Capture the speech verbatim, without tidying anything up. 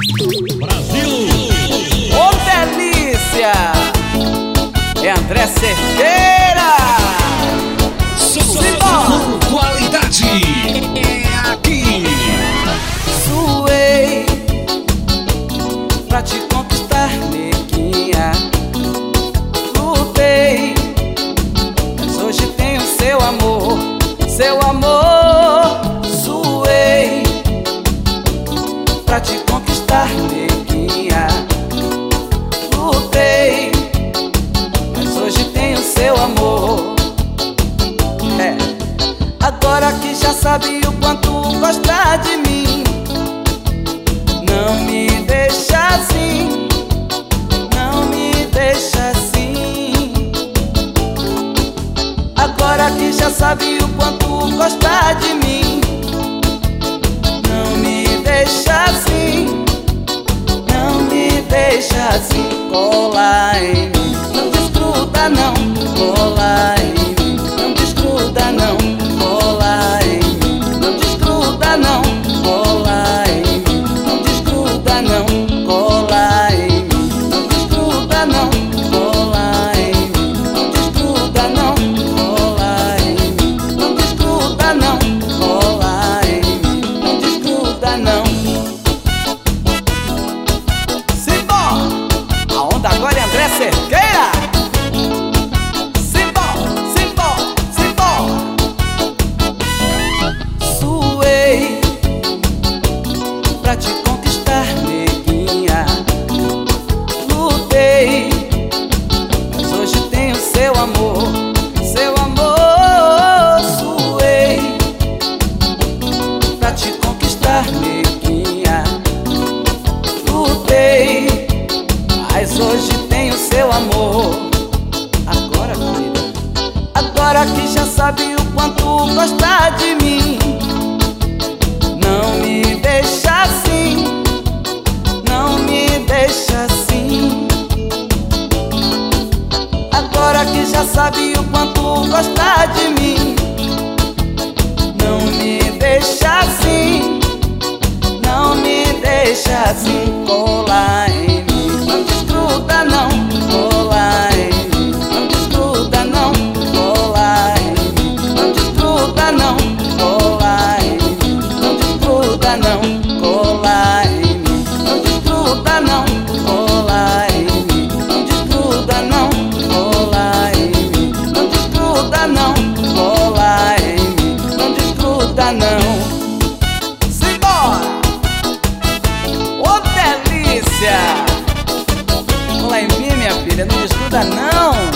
Brasil! Ô delícia! É André Cerqueira! Som com qualidade! É aqui! Suei pra te conquistar, neguinha. Lutei, mas hoje tenho seu amor, seu amor. Suei pra te conquistar, neguinha. Lutei, mas hoje tenho seu amor. É, agora que já sabe o quanto gosta de mim, não me deixa assim, não me deixa assim. Agora que já sabe o quanto gosta de mim, não me deixa assim, não me deixa assim. Cola em mim, não desgruda não. Cola em mim, não desgruda não. Cola em mim, não desgruda não. Cola em mim, não desgruda não. Cola em mim, não desgruda não. Cola em mim, não desgruda não. Cola em mim, não desgruda não. Cola em mim, não desgruda não. Simbora! A onda agora é André Cerqueira! Simbora, simbora, simbora! Suei pra te conquistar, neguinha. Lutei, mas hoje tenho seu amor, seu amor. Suei pra te conquistar, neguinha. Lutei, mas hoje tenho seu amor. Agora, querida, agora que já sabe o quanto gosta de mim, não me deixa assim, não me deixa assim. Agora que já sabe o quanto gosta de mim, não me deixa assim, não me deixa assim. Cola em mim, não desgruda não. Cola em mim, não desgruda não. Cola em mim, não desgruda não. Cola em mim, não desgruda não. Cola em mim, não desgruda não. Cola em mim, não desgruda não. Cola em mim, não desgruda não. Cola em mim, não desgruda não. Simbora! Ô delícia! Cola em mim, minha filha, não desgruda não.